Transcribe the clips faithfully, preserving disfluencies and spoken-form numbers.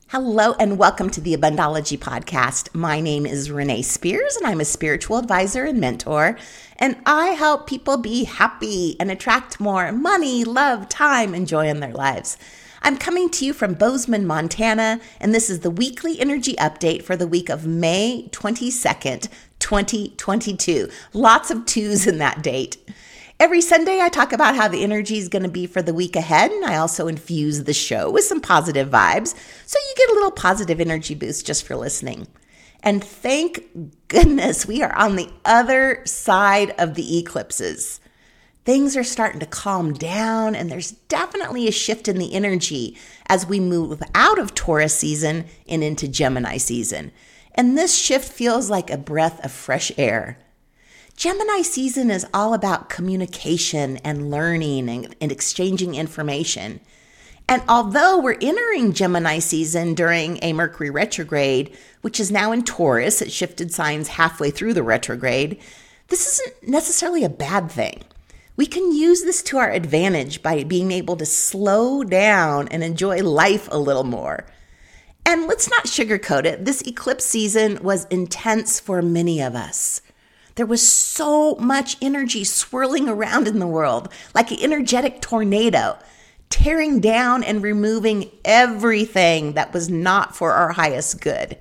Hello and welcome to the Abundology Podcast. My name is Renee Spears and I'm a spiritual advisor and mentor, and I help people be happy and attract more money, love, time, and joy in their lives. I'm coming to you from Bozeman, Montana, and this is the weekly energy update for the week of May twenty-second, twenty twenty-two. Lots of twos in that date. Every Sunday, I talk about how the energy is going to be for the week ahead, and I also infuse the show with some positive vibes, so you get a little positive energy boost just for listening. And thank goodness we are on the other side of the eclipses. Things are starting to calm down, and there's definitely a shift in the energy as we move out of Taurus season and into Gemini season. And this shift feels like a breath of fresh air. Gemini season is all about communication and learning and, and exchanging information. And although we're entering Gemini season during a Mercury retrograde, which is now in Taurus, it shifted signs halfway through the retrograde, this isn't necessarily a bad thing. We can use this to our advantage by being able to slow down and enjoy life a little more. And let's not sugarcoat it, this eclipse season was intense for many of us. There was so much energy swirling around in the world, like an energetic tornado, tearing down and removing everything that was not for our highest good.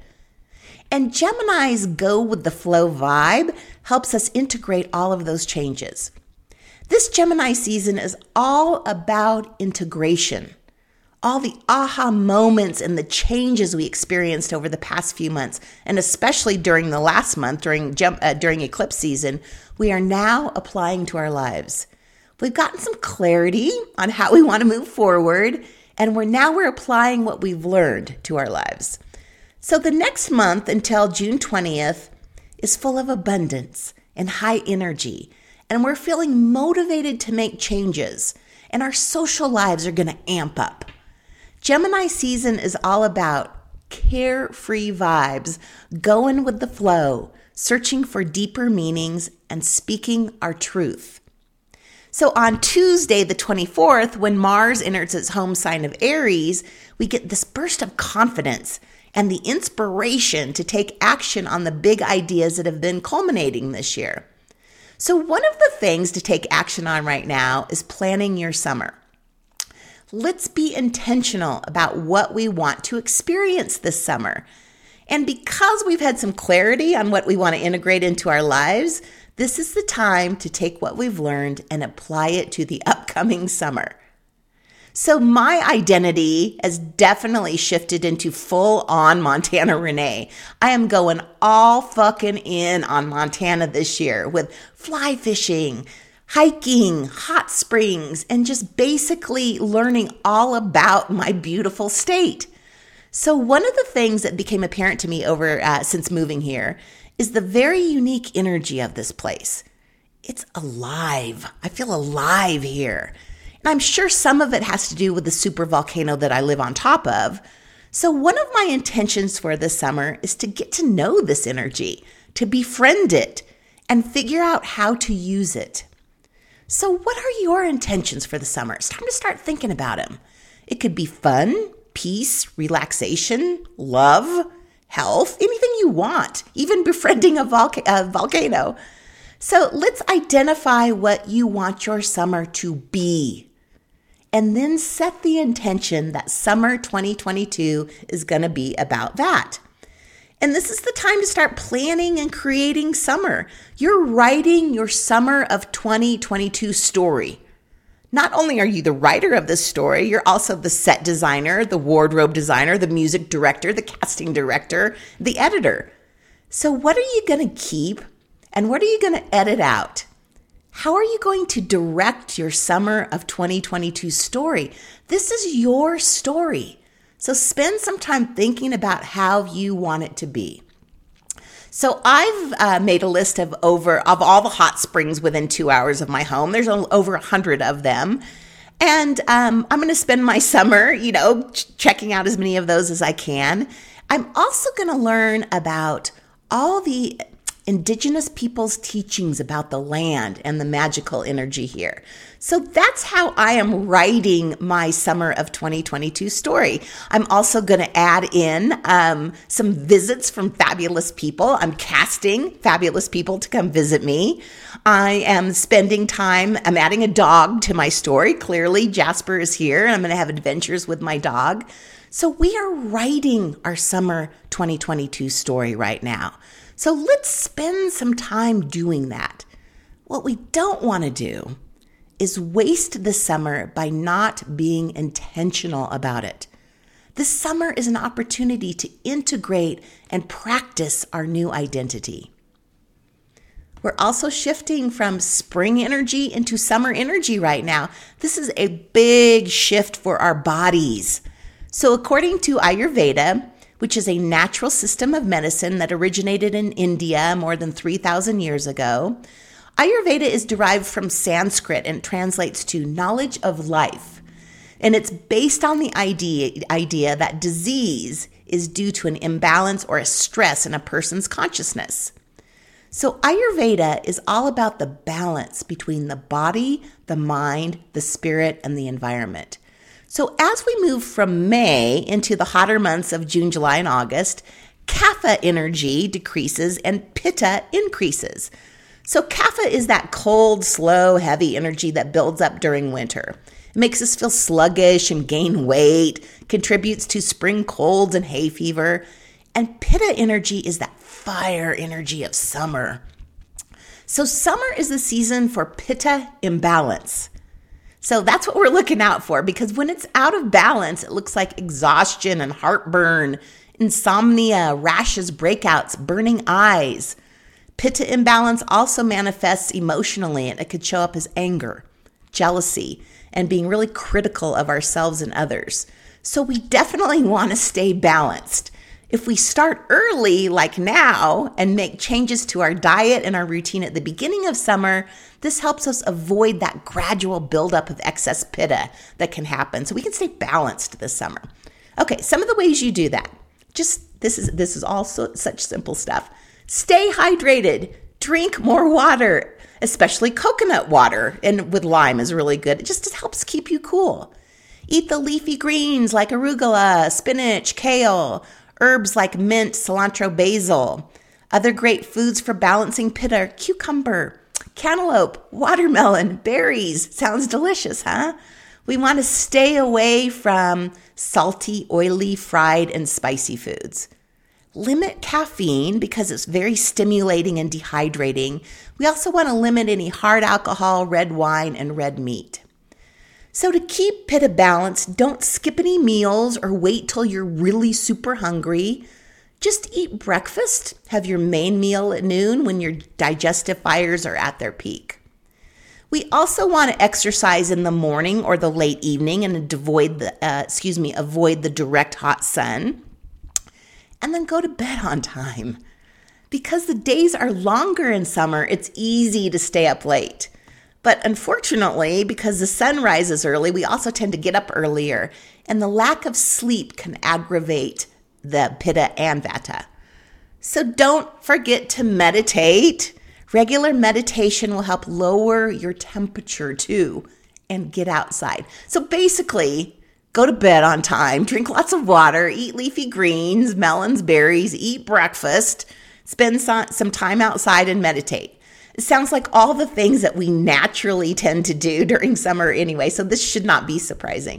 And Gemini's go with the flow vibe helps us integrate all of those changes. This Gemini season is all about integration. All the aha moments and the changes we experienced over the past few months, and especially during the last month, during gem, uh, during eclipse season, we are now applying to our lives. We've gotten some clarity on how we want to move forward, and we're now we're applying what we've learned to our lives. So the next month until June twentieth is full of abundance and high energy, and we're feeling motivated to make changes, and our social lives are going to amp up. Gemini season is all about carefree vibes, going with the flow, searching for deeper meanings, and speaking our truth. So on Tuesday, the twenty-fourth, when Mars enters its home sign of Aries, we get this burst of confidence and the inspiration to take action on the big ideas that have been culminating this year. So one of the things to take action on right now is planning your summer. Let's be intentional about what we want to experience this summer. And because we've had some clarity on what we want to integrate into our lives, this is the time to take what we've learned and apply it to the upcoming summer. So my identity has definitely shifted into full-on Montana Renee. I am going all fucking in on Montana this year with fly fishing, hiking, hot springs, and just basically learning all about my beautiful state. So one of the things that became apparent to me over uh, since moving here is the very unique energy of this place. It's alive. I feel alive here. And I'm sure some of it has to do with the super volcano that I live on top of. So one of my intentions for this summer is to get to know this energy, to befriend it, and figure out how to use it. So what are your intentions for the summer? It's time to start thinking about them. It could be fun, peace, relaxation, love, health, anything you want, even befriending a, volca- a volcano. So let's identify what you want your summer to be, and then set the intention that summer twenty twenty-two is going to be about that. And this is the time to start planning and creating summer. You're writing your summer of twenty twenty-two story. Not only are you the writer of this story, you're also the set designer, the wardrobe designer, the music director, the casting director, the editor. So what are you going to keep and what are you going to edit out? How are you going to direct your summer of twenty twenty-two story? This is your story. So spend some time thinking about how you want it to be. So I've uh, made a list of over of all the hot springs within two hours of my home. There's over a hundred of them. And um, I'm going to spend my summer, you know, ch- checking out as many of those as I can. I'm also going to learn about all the indigenous peoples' teachings about the land and the magical energy here. So that's how I am writing my summer of twenty twenty-two story. I'm also going to add in um, some visits from fabulous people. I'm casting fabulous people to come visit me. I am spending time, I'm adding a dog to my story. Clearly, Jasper is here and I'm going to have adventures with my dog. So we are writing our summer twenty twenty-two story right now. So let's spend some time doing that. What we don't want to do is waste the summer by not being intentional about it. This summer is an opportunity to integrate and practice our new identity. We're also shifting from spring energy into summer energy right now. This is a big shift for our bodies. So according to Ayurveda, which is a natural system of medicine that originated in India more than three thousand years ago, Ayurveda is derived from Sanskrit and translates to knowledge of life. And it's based on the idea, idea that disease is due to an imbalance or a stress in a person's consciousness. So Ayurveda is all about the balance between the body, the mind, the spirit, and the environment. So as we move from May into the hotter months of June, July, and August, Kapha energy decreases and Pitta increases. So Kapha is that cold, slow, heavy energy that builds up during winter. It makes us feel sluggish and gain weight, contributes to spring colds and hay fever. And Pitta energy is that fire energy of summer. So summer is the season for Pitta imbalance. So that's what we're looking out for, because when it's out of balance, it looks like exhaustion and heartburn, insomnia, rashes, breakouts, burning eyes. Pitta imbalance also manifests emotionally, and it could show up as anger, jealousy, and being really critical of ourselves and others. So we definitely want to stay balanced. If we start early, like now, and make changes to our diet and our routine at the beginning of summer, this helps us avoid that gradual buildup of excess Pitta that can happen, so we can stay balanced this summer. Okay, some of the ways you do that. Just, this is this is also such simple stuff. Stay hydrated. Drink more water, especially coconut water, and with lime is really good. It just helps keep you cool. Eat the leafy greens like arugula, spinach, kale, herbs like mint, cilantro, basil. Other great foods for balancing Pitta are cucumber, cantaloupe, watermelon, berries. Sounds delicious, huh? We want to stay away from salty, oily, fried, and spicy foods. Limit caffeine because it's very stimulating and dehydrating. We also want to limit any hard alcohol, red wine, and red meat. So to keep Pitta balanced, don't skip any meals or wait till you're really super hungry. Just eat breakfast, have your main meal at noon when your digestive fires are at their peak. We also want to exercise in the morning or the late evening and avoid the, uh, excuse me, avoid the direct hot sun. And then go to bed on time. Because the days are longer in summer, it's easy to stay up late. But unfortunately, because the sun rises early, we also tend to get up earlier, and the lack of sleep can aggravate the Pitta and Vata. So don't forget to meditate. Regular meditation will help lower your temperature too, and get outside. So basically, go to bed on time, drink lots of water, eat leafy greens, melons, berries, eat breakfast, spend some time outside and meditate. It sounds like all the things that we naturally tend to do during summer anyway, so this should not be surprising.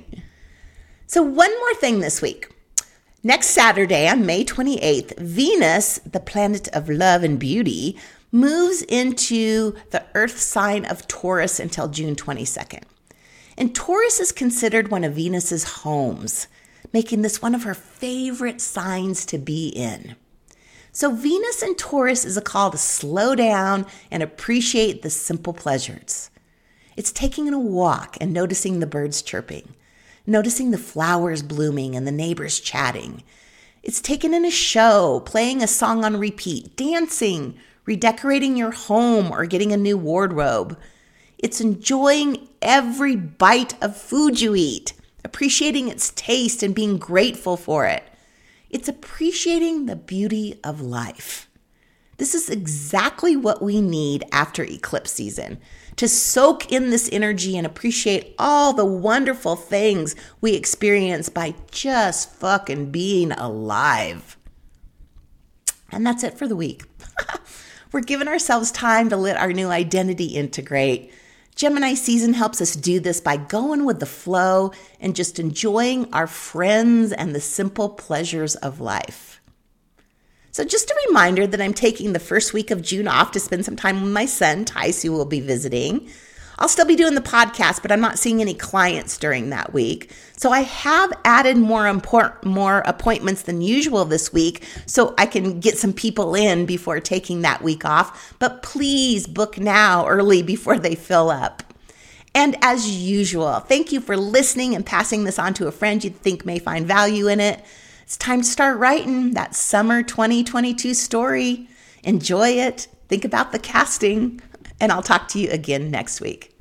So one more thing this week. Next Saturday on May twenty-eighth, Venus, the planet of love and beauty, moves into the Earth sign of Taurus until June twenty-second. And Taurus is considered one of Venus's homes, making this one of her favorite signs to be in. So Venus in Taurus is a call to slow down and appreciate the simple pleasures. It's taking a walk and noticing the birds chirping, noticing the flowers blooming and the neighbors chatting. It's taking in a show, playing a song on repeat, dancing, redecorating your home, or getting a new wardrobe. It's enjoying every bite of food you eat, appreciating its taste and being grateful for it. It's appreciating the beauty of life. This is exactly what we need after eclipse season, to soak in this energy and appreciate all the wonderful things we experience by just fucking being alive. And that's it for the week. We're giving ourselves time to let our new identity integrate. Gemini season helps us do this by going with the flow and just enjoying our friends and the simple pleasures of life. So just a reminder that I'm taking the first week of June off to spend some time with my son, Tice, who will be visiting. I'll still be doing the podcast, but I'm not seeing any clients during that week. So I have added more import, more appointments than usual this week so I can get some people in before taking that week off. But please book now early before they fill up. And as usual, thank you for listening and passing this on to a friend you think may find value in it. It's time to start writing that summer twenty twenty-two story. Enjoy it. Think about the casting. And I'll talk to you again next week.